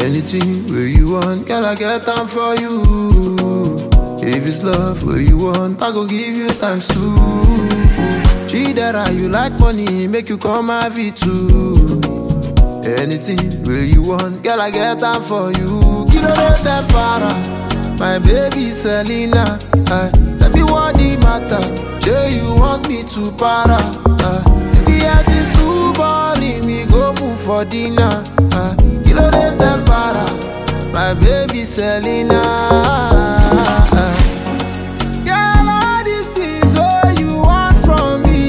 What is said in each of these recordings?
Anything where you want, girl, I get time for you. If it's love where you want, I go give you times two. She that you like money, make you come have it too. Anything where you want, girl, I get time for you. Kilo de tempara, my baby Selena. Tell me what the matter, sure you want me to para. The heart is too boring, we go move for dinner. Kilo de tempara, my baby Selena. Girl, all these things what you want from me.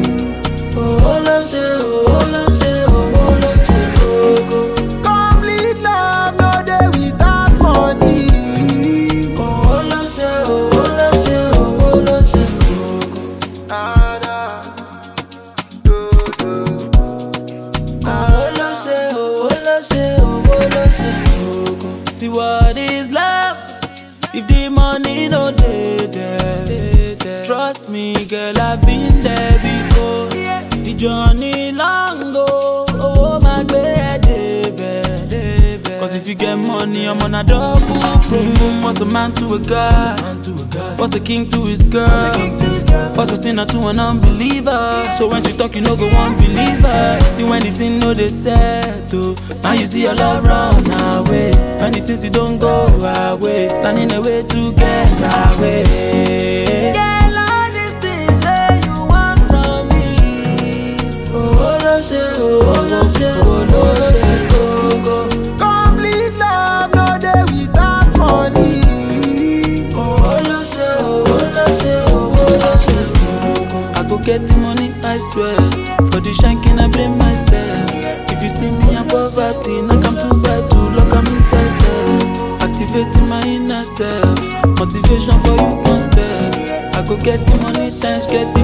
Complete love, no day without money. See what is love if the money no dey there. Trust me, girl, I've been there before. The journey long go, oh my baby. Cause if you get money, I'm on a double. Boom boom, what's a man to a god? What's a king to his girl? What's a sinner to an unbeliever? So when she talk, you know go one believer. See when the thing know they settle, now you see your love run away. When the things you don't go away, planning a way to get away. Girl, all these things that you want from me. Go. Complete love, no day without money. I go get the money, I swear. For the shanking, I blame myself. If you see me in poverty, I come to buy to lock am inside self. Activating my inner self, motivation for you concept. I go get the money, times get the